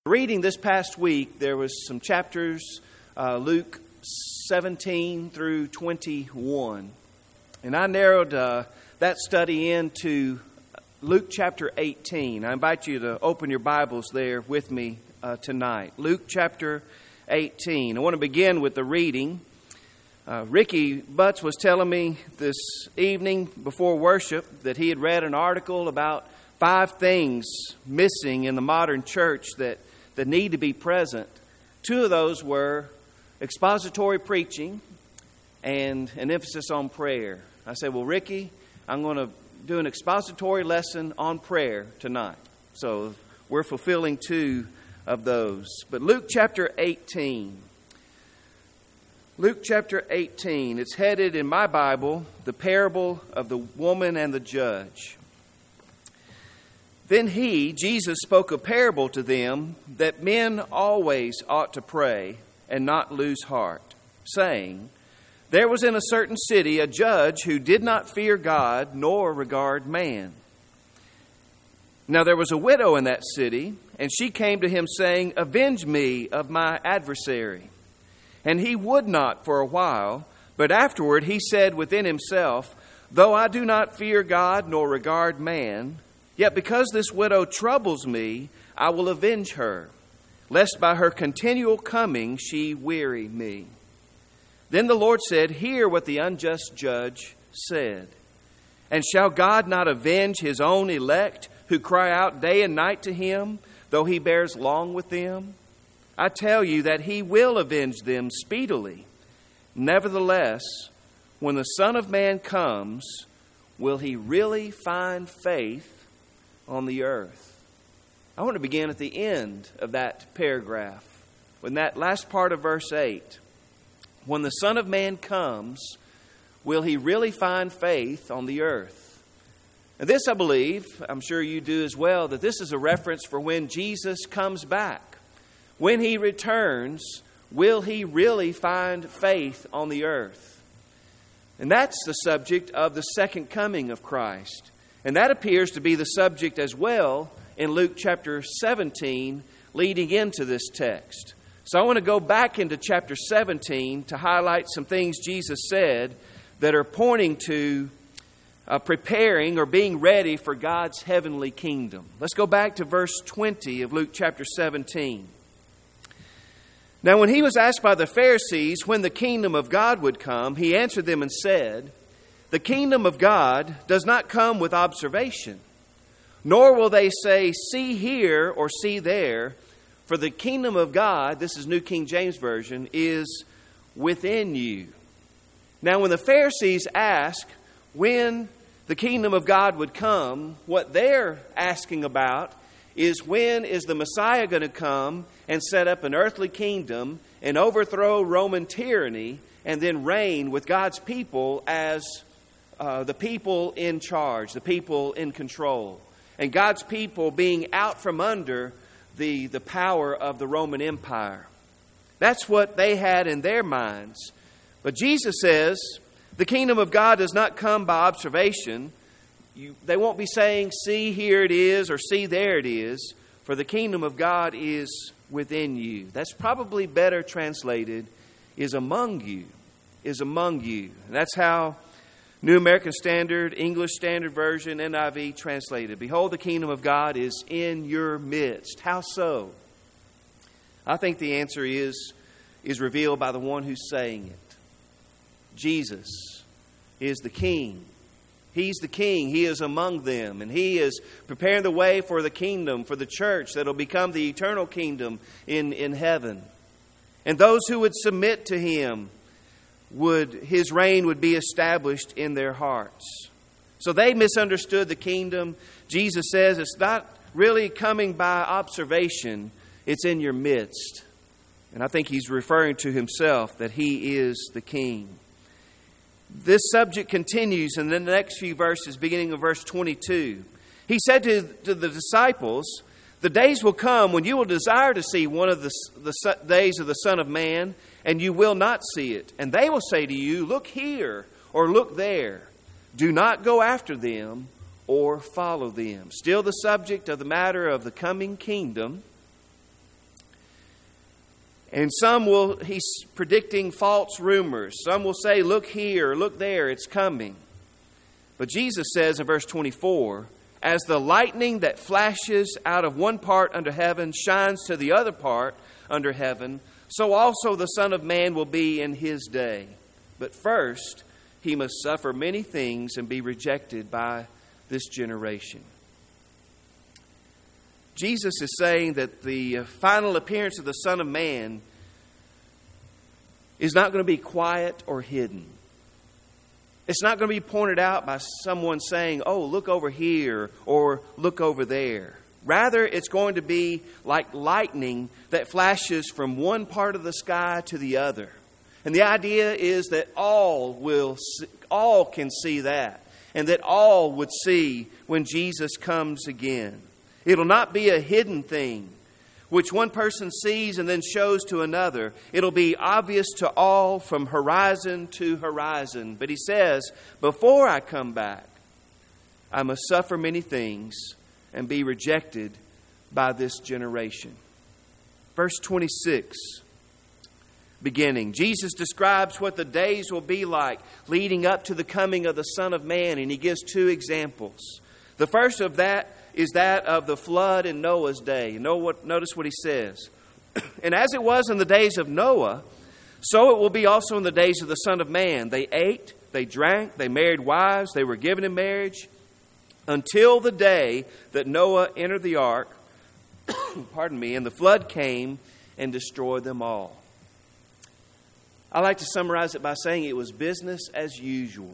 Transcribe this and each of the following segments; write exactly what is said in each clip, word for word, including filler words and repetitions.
Reading this past week, there was some chapters, uh, Luke seventeen through twenty-one. And I narrowed uh, that study into Luke chapter eighteen. I invite you to open your Bibles there with me uh, tonight. Luke chapter eighteen. I want to begin with the reading. Uh, Ricky Butts was telling me this evening before worship that he had read an article about five things missing in the modern church that that need to be present. Two of those were expository preaching and an emphasis on prayer. I said, well, Ricky, I'm going to do an expository lesson on prayer tonight. So we're fulfilling two of those. But Luke chapter eighteen. Luke chapter eighteen. It's headed in my Bible, The Parable of the Woman and the Judge. Then he, Jesus, spoke a parable to them that men always ought to pray and not lose heart, saying, there was in a certain city a judge who did not fear God nor regard man. Now there was a widow in that city, and she came to him saying, avenge me of my adversary. And he would not for a while, but afterward he said within himself, though I do not fear God nor regard man, yet because this widow troubles me, I will avenge her, lest by her continual coming she weary me. Then the Lord said, hear what the unjust judge said. And shall God not avenge his own elect, who cry out day and night to him, though he bears long with them? I tell you that he will avenge them speedily. Nevertheless, when the Son of Man comes, will he really find faith on the earth? I want to begin at the end of that paragraph, when that last part of verse eight. When the Son of Man comes, will he really find faith on the earth? And this, I believe, I'm sure you do as well, that this is a reference for when Jesus comes back. When he returns, will he really find faith on the earth? And that's the subject of the second coming of Christ. And that appears to be the subject as well in Luke chapter seventeen, leading into this text. So I want to go back into chapter seventeen to highlight some things Jesus said that are pointing to uh, preparing or being ready for God's heavenly kingdom. Let's go back to verse twenty of Luke chapter seventeen. Now when he was asked by the Pharisees when the kingdom of God would come, he answered them and said, the kingdom of God does not come with observation, nor will they say, see here or see there, for the kingdom of God, this is New King James Version, is within you. Now when the Pharisees ask when the kingdom of God would come, what they're asking about is when is the Messiah going to come and set up an earthly kingdom and overthrow Roman tyranny and then reign with God's people as Uh, the people in charge, the people in control, and God's people being out from under the, the power of the Roman Empire. That's what they had in their minds. But Jesus says the kingdom of God does not come by observation. You, they won't be saying, see, here it is, or see, there it is, for the kingdom of God is within you. That's probably better translated, is among you, is among you. And that's how New American Standard, English Standard Version, N I V translated. Behold, the kingdom of God is in your midst. How so? I think the answer is, is revealed by the one who's saying it. Jesus is the king. He's the king. He is among them. And he is preparing the way for the kingdom, for the church that will become the eternal kingdom in, in heaven. And those who would submit to him, would his reign would be established in their hearts. So they misunderstood the kingdom. Jesus says it's not really coming by observation. It's in your midst. And I think he's referring to himself, that he is the king. This subject continues in the next few verses, beginning of verse twenty-two. He said to, to the disciples, the days will come when you will desire to see one of the, the days of the Son of Man, and you will not see it. And they will say to you, look here or look there. Do not go after them or follow them. Still the subject of the matter of the coming kingdom. And some will, he's predicting false rumors. Some will say, look here, look there, it's coming. But Jesus says in verse twenty-four, as the lightning that flashes out of one part under heaven shines to the other part under heaven, so also the Son of Man will be in his day. But first, he must suffer many things and be rejected by this generation. Jesus is saying that the final appearance of the Son of Man is not going to be quiet or hidden. It's not going to be pointed out by someone saying, oh, look over here or look over there. Rather, it's going to be like lightning that flashes from one part of the sky to the other. And the idea is that all will, see, all can see that, and that all would see when Jesus comes again. It'll not be a hidden thing, which one person sees and then shows to another. It'll be obvious to all from horizon to horizon. But he says, before I come back, I must suffer many things and be rejected by this generation. Verse twenty-six, beginning, Jesus describes what the days will be like leading up to the coming of the Son of Man, and he gives two examples. The first of that is that of the flood in Noah's day. Notice what he says. And as it was in the days of Noah, so it will be also in the days of the Son of Man. They ate, they drank, they married wives, they were given in marriage, until the day that Noah entered the ark, pardon me, and the flood came and destroyed them all. I like to summarize it by saying it was business as usual.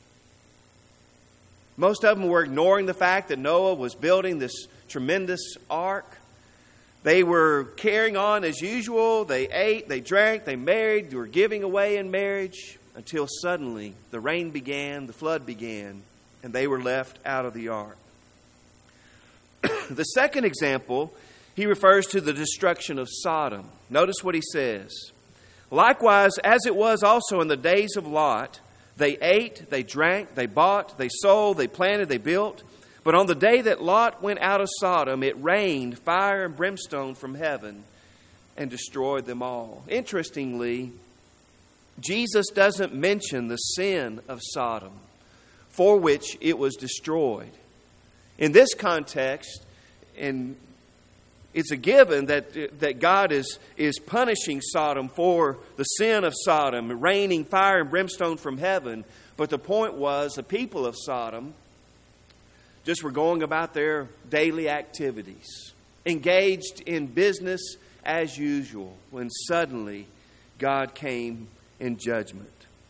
Most of them were ignoring the fact that Noah was building this tremendous ark. They were carrying on as usual. They ate, they drank, they married, they were giving away in marriage until suddenly the rain began, the flood began, and they were left out of the ark. The second example, he refers to the destruction of Sodom. Notice what he says. Likewise, as it was also in the days of Lot, they ate, they drank, they bought, they sold, they planted, they built. But on the day that Lot went out of Sodom, it rained fire and brimstone from heaven and destroyed them all. Interestingly, Jesus doesn't mention the sin of Sodom, for which it was destroyed. In this context, and it's a given that that God is, is punishing Sodom for the sin of Sodom, raining fire and brimstone from heaven. But the point was the people of Sodom just were going about their daily activities, engaged in business as usual, when suddenly God came in judgment.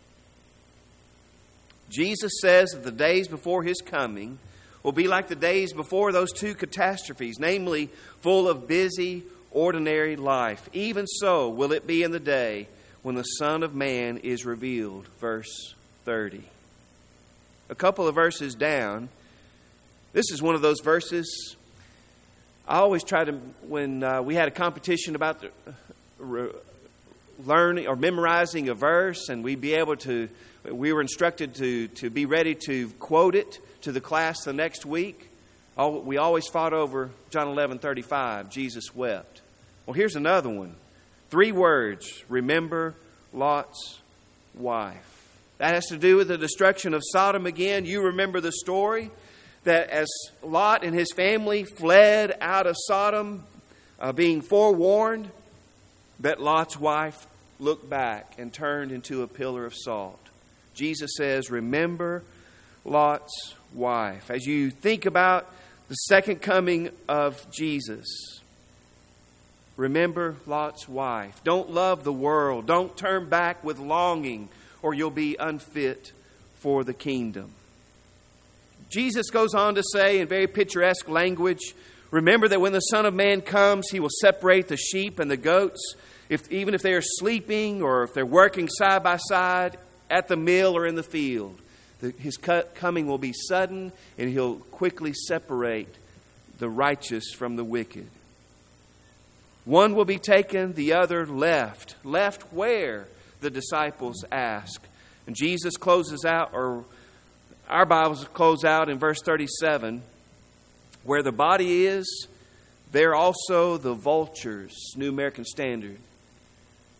Jesus says that the days before his coming will be like the days before those two catastrophes, namely full of busy, ordinary life. Even so will it be in the day when the Son of Man is revealed. Verse thirty. A couple of verses down, this is one of those verses I always try to, when uh, we had a competition about the, uh, learning or memorizing a verse, and we'd be able to, we were instructed to, to be ready to quote it to the class the next week. We always fought over John eleven thirty-five, Jesus wept. Well, here's another one. Three words, remember Lot's wife. That has to do with the destruction of Sodom again. You remember the story that as Lot and his family fled out of Sodom, uh, being forewarned, that Lot's wife looked back and turned into a pillar of salt. Jesus says, remember Lot's wife. As you think about the second coming of Jesus, remember Lot's wife. Don't love the world. Don't turn back with longing, or you'll be unfit for the kingdom. Jesus goes on to say in very picturesque language, remember that when the Son of Man comes, he will separate the sheep and the goats, if, even if they are sleeping or if they're working side by side at the mill or in the field. The, his coming will be sudden, and he'll quickly separate the righteous from the wicked. One will be taken, the other left. Left where? The disciples ask. And Jesus closes out, or our Bibles close out in verse thirty-seven. Where the body is, there also the vultures, New American Standard,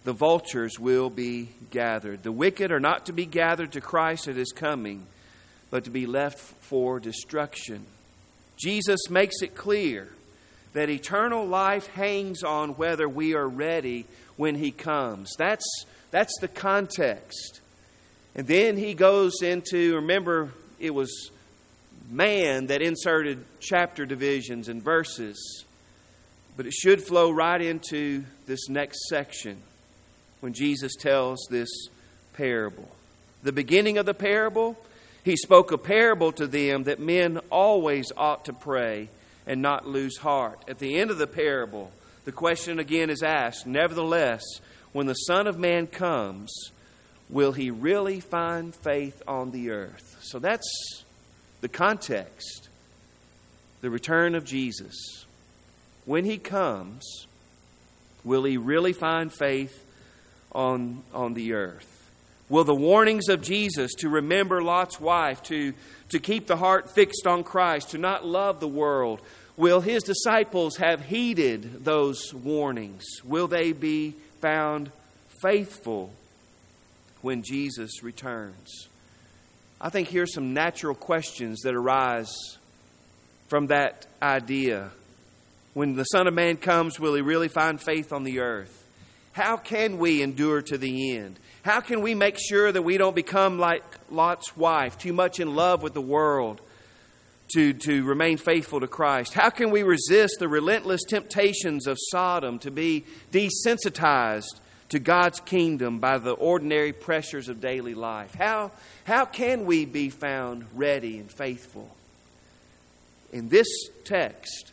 the vultures will be gathered. The wicked are not to be gathered to Christ at His coming, but to be left for destruction. Jesus makes it clear that eternal life hangs on whether we are ready when He comes. That's, that's the context. And then He goes into, remember, it was man that inserted chapter divisions and verses. But it should flow right into this next section when Jesus tells this parable. The beginning of the parable, He spoke a parable to them that men always ought to pray and not lose heart. At the end of the parable, the question again is asked, nevertheless, when the Son of Man comes, will He really find faith on the earth? So that's the context. The return of Jesus. When He comes, will He really find faith on, on the earth? Will the warnings of Jesus to remember Lot's wife, to, to keep the heart fixed on Christ, to not love the world, will His disciples have heeded those warnings? Will they be found faithful when Jesus returns? I think here's some natural questions that arise from that idea. When the Son of Man comes, will He really find faith on the earth? How can we endure to the end? How can we make sure that we don't become like Lot's wife, too much in love with the world, to, to remain faithful to Christ? How can we resist the relentless temptations of Sodom to be desensitized to God's kingdom by the ordinary pressures of daily life? How, how can we be found ready and faithful? In this text,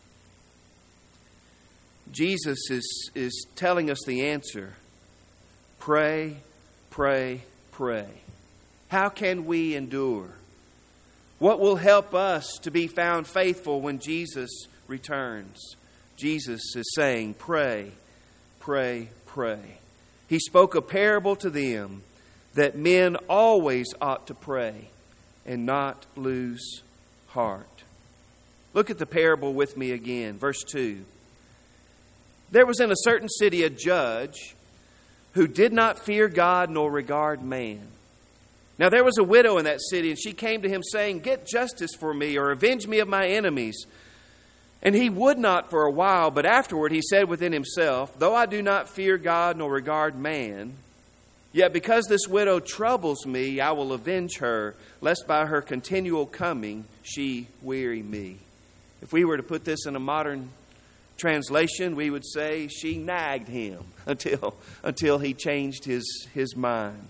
Jesus is, is telling us the answer. Pray, pray, pray. How can we endure? What will help us to be found faithful when Jesus returns? Jesus is saying, pray, pray, pray. He spoke a parable to them that men always ought to pray and not lose heart. Look at the parable with me again. Verse two. There was in a certain city a judge who did not fear God nor regard man. Now there was a widow in that city, and she came to him saying, "Get justice for me, or avenge me of my enemies." And he would not for a while, but afterward he said within himself, "Though I do not fear God nor regard man, yet because this widow troubles me, I will avenge her, lest by her continual coming she weary me." If we were to put this in a modern translation, we would say she nagged him until, until he changed his, his mind.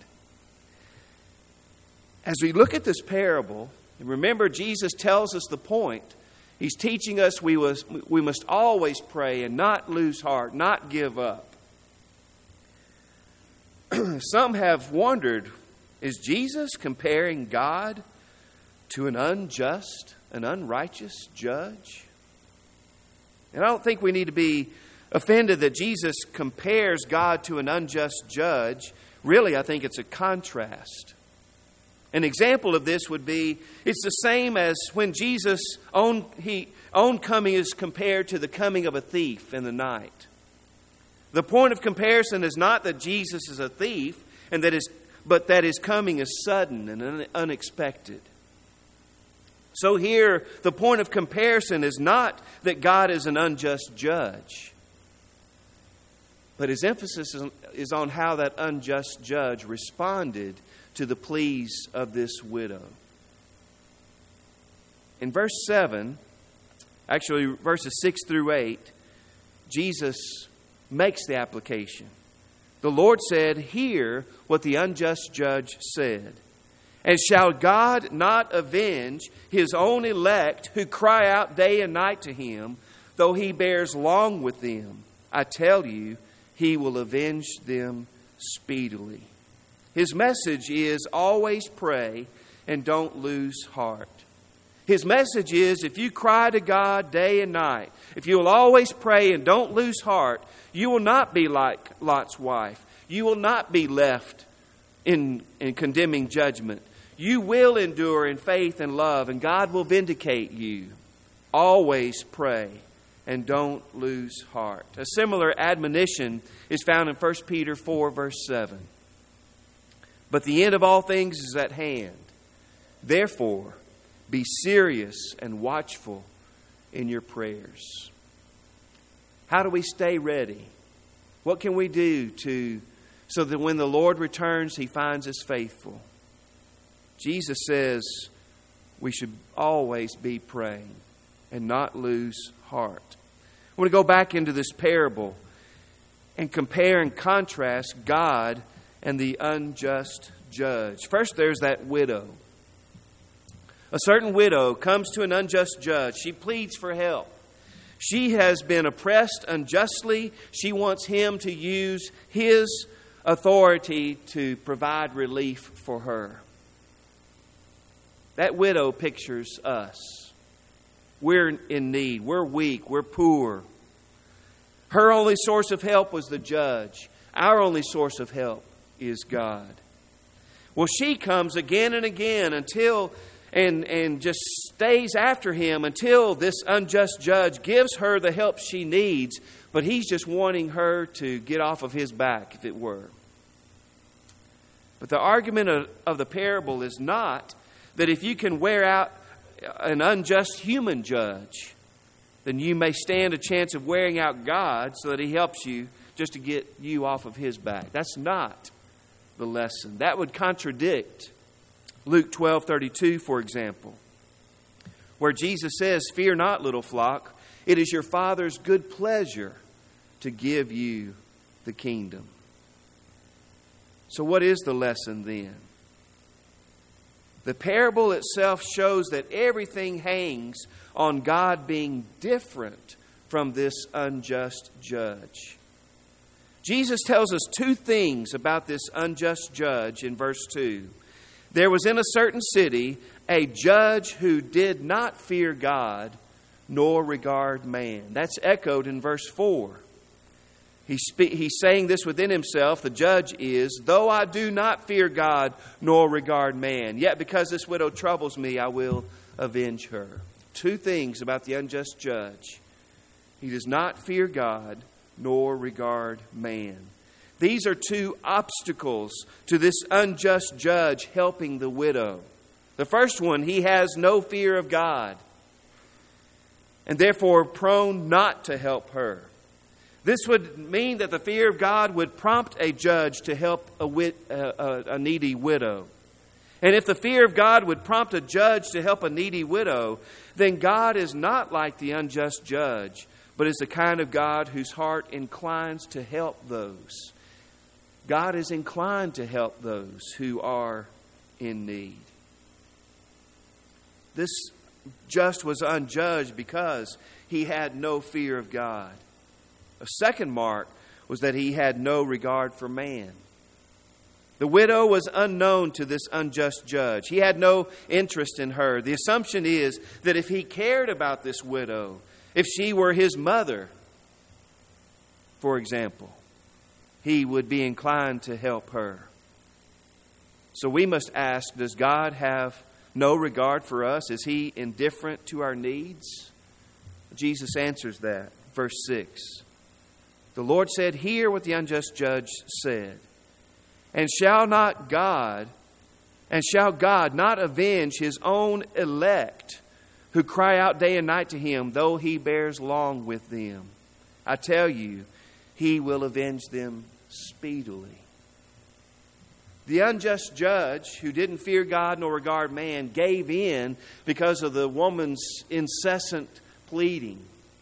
As we look at this parable, and remember Jesus tells us the point. He's teaching us we, was, we must always pray and not lose heart, not give up. Some have wondered, is Jesus comparing God to an unjust, an unrighteous judge? And I don't think we need to be offended that Jesus compares God to an unjust judge. Really, I think it's a contrast. An example of this would be, it's the same as when Jesus' own, he, own coming is compared to the coming of a thief in the night. The point of comparison is not that Jesus is a thief, and that is, but that his coming is sudden and un, unexpected. So here, the point of comparison is not that God is an unjust judge, but his emphasis is on how that unjust judge responded to the pleas of this widow. In verse seven, actually verses six through eight, Jesus makes the application. The Lord said, "Hear what the unjust judge said. And shall God not avenge his own elect who cry out day and night to him, though he bears long with them? I tell you, he will avenge them speedily." His message is always pray and don't lose heart. His message is if you cry to God day and night, if you will always pray and don't lose heart, you will not be like Lot's wife. You will not be left in, in condemning judgment. You will endure in faith and love, and God will vindicate you. Always pray and don't lose heart. A similar admonition is found in First Peter four, verse seven. But the end of all things is at hand. Therefore, be serious and watchful in your prayers. How do we stay ready? What can we do to so that when the Lord returns, He finds us faithful? Jesus says we should always be praying and not lose heart. I want to go back into this parable and compare and contrast God and the unjust judge. First, there's that widow. A certain widow comes to an unjust judge. She pleads for help. She has been oppressed unjustly. She wants him to use his authority to provide relief for her. That widow pictures us. We're in need. We're weak. We're poor. Her only source of help was the judge. Our only source of help is God. Well, she comes again and again until and, and just stays after him until this unjust judge gives her the help she needs, but he's just wanting her to get off of his back, if it were. But the argument of, of the parable is not that if you can wear out an unjust human judge, then you may stand a chance of wearing out God so that He helps you just to get you off of His back. That's not the lesson. That would contradict Luke twelve thirty-two, for example, where Jesus says, "Fear not, little flock, it is your Father's good pleasure to give you the kingdom." So what is the lesson then? The parable itself shows that everything hangs on God being different from this unjust judge. Jesus tells us two things about this unjust judge in verse two. There was in a certain city a judge who did not fear God nor regard man. That's echoed in verse four. He spe- he's saying this within himself. The judge is, though I do not fear God nor regard man, yet because this widow troubles me, I will avenge her. Two things about the unjust judge. He does not fear God nor regard man. These are two obstacles to this unjust judge helping the widow. The first one, he has no fear of God, and therefore prone not to help her. This would mean that the fear of God would prompt a judge to help a, wit, uh, a needy widow. And if the fear of God would prompt a judge to help a needy widow, then God is not like the unjust judge, but is the kind of God whose heart inclines to help those. God is inclined to help those who are in need. This just was unjudged because he had no fear of God. A second mark was that he had no regard for man. The widow was unknown to this unjust judge. He had no interest in her. The assumption is that if he cared about this widow, if she were his mother, for example, he would be inclined to help her. So we must ask, does God have no regard for us? Is He indifferent to our needs? Jesus answers that. Verse six. The Lord said, "Hear what the unjust judge said. And shall not God, and shall God not avenge His own elect, who cry out day and night to Him, though He bears long with them? I tell you, He will avenge them speedily." The unjust judge, who didn't fear God nor regard man, gave in because of the woman's incessant pleading.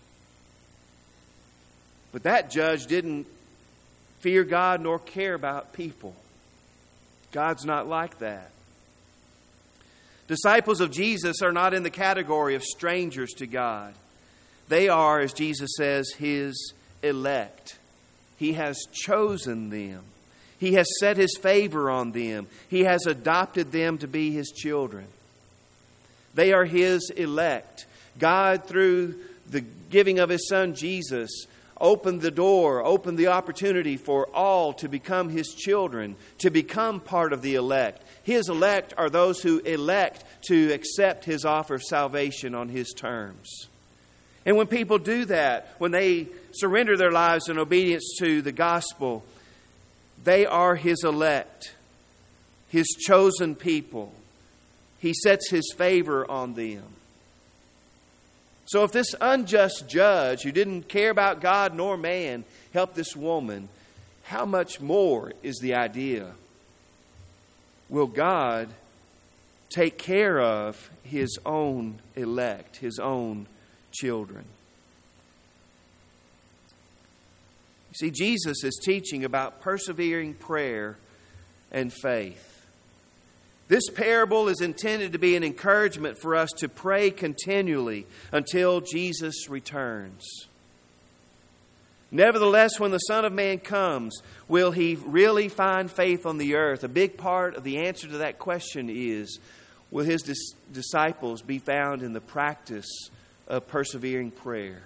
But that judge didn't fear God nor care about people. God's not like that. Disciples of Jesus are not in the category of strangers to God. They are, as Jesus says, His elect. He has chosen them. He has set His favor on them. He has adopted them to be His children. They are His elect. God, through the giving of His Son Jesus, opened the door, opened the opportunity for all to become His children, to become part of the elect. His elect are those who elect to accept His offer of salvation on His terms. And when people do that, when they surrender their lives in obedience to the gospel, they are His elect, His chosen people. He sets His favor on them. So if this unjust judge who didn't care about God nor man helped this woman, how much more is the idea? Will God take care of His own elect, His own children? You see, Jesus is teaching about persevering prayer and faith. This parable is intended to be an encouragement for us to pray continually until Jesus returns. Nevertheless, when the Son of Man comes, will He really find faith on the earth? A big part of the answer to that question is, will His dis- disciples be found in the practice of persevering prayer?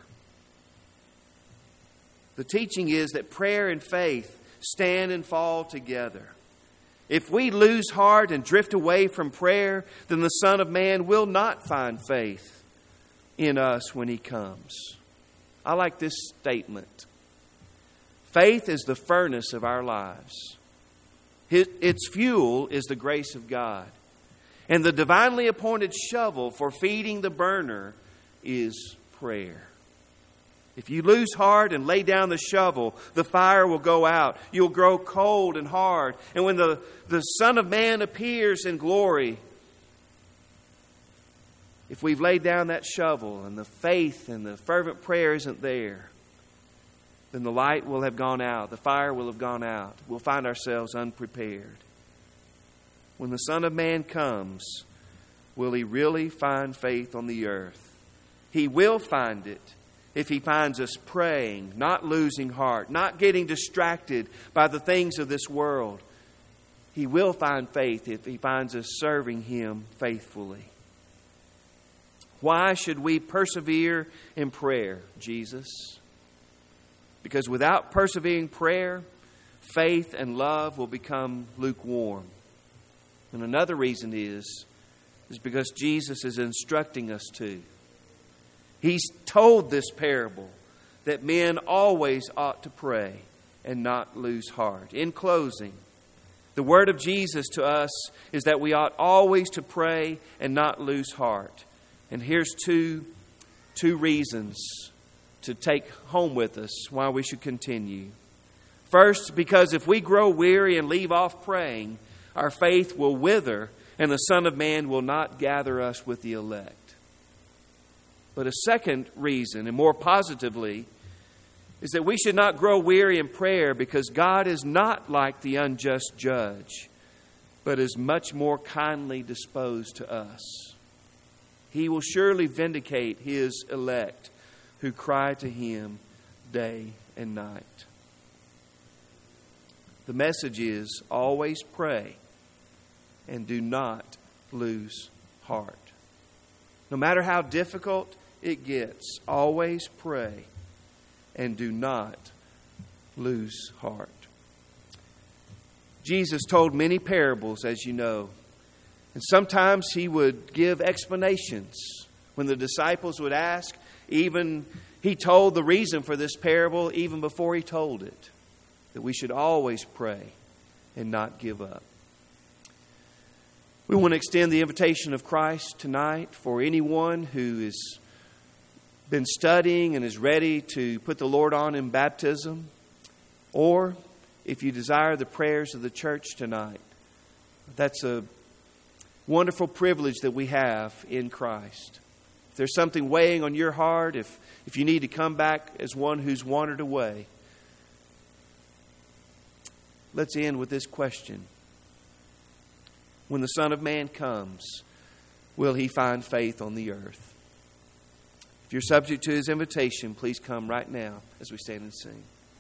The teaching is that prayer and faith stand and fall together. If we lose heart and drift away from prayer, then the Son of Man will not find faith in us when He comes. I like this statement. Faith is the furnace of our lives. Its fuel is the grace of God. And the divinely appointed shovel for feeding the burner is prayer. If you lose heart and lay down the shovel, the fire will go out. You'll grow cold and hard. And when the, the Son of Man appears in glory, if we've laid down that shovel and the faith and the fervent prayer isn't there, then the light will have gone out. The fire will have gone out. We'll find ourselves unprepared. When the Son of Man comes, will He really find faith on the earth? He will find it if He finds us praying, not losing heart, not getting distracted by the things of this world. He will find faith if He finds us serving Him faithfully. Why should we persevere in prayer, Jesus? Because without persevering prayer, faith and love will become lukewarm. And another reason is, is because Jesus is instructing us to. He's told this parable that men always ought to pray and not lose heart. In closing, the word of Jesus to us is that we ought always to pray and not lose heart. And here's two, two reasons to take home with us why we should continue. First, because if we grow weary and leave off praying, our faith will wither and the Son of Man will not gather us with the elect. But a second reason, and more positively, is that we should not grow weary in prayer because God is not like the unjust judge, but is much more kindly disposed to us. He will surely vindicate His elect who cry to Him day and night. The message is always pray and do not lose heart. No matter how difficult it gets, always pray and do not lose heart. Jesus told many parables, as you know, and sometimes He would give explanations. When the disciples would ask, even He told the reason for this parable even before He told it, that we should always pray and not give up. We want to extend the invitation of Christ tonight for anyone who has been studying and is ready to put the Lord on in baptism, or if you desire the prayers of the church tonight. That's a wonderful privilege that we have in Christ. If there's something weighing on your heart, if, if you need to come back as one who's wandered away, let's end with this question. When the Son of Man comes, will He find faith on the earth? If you're subject to His invitation, please come right now as we stand and sing.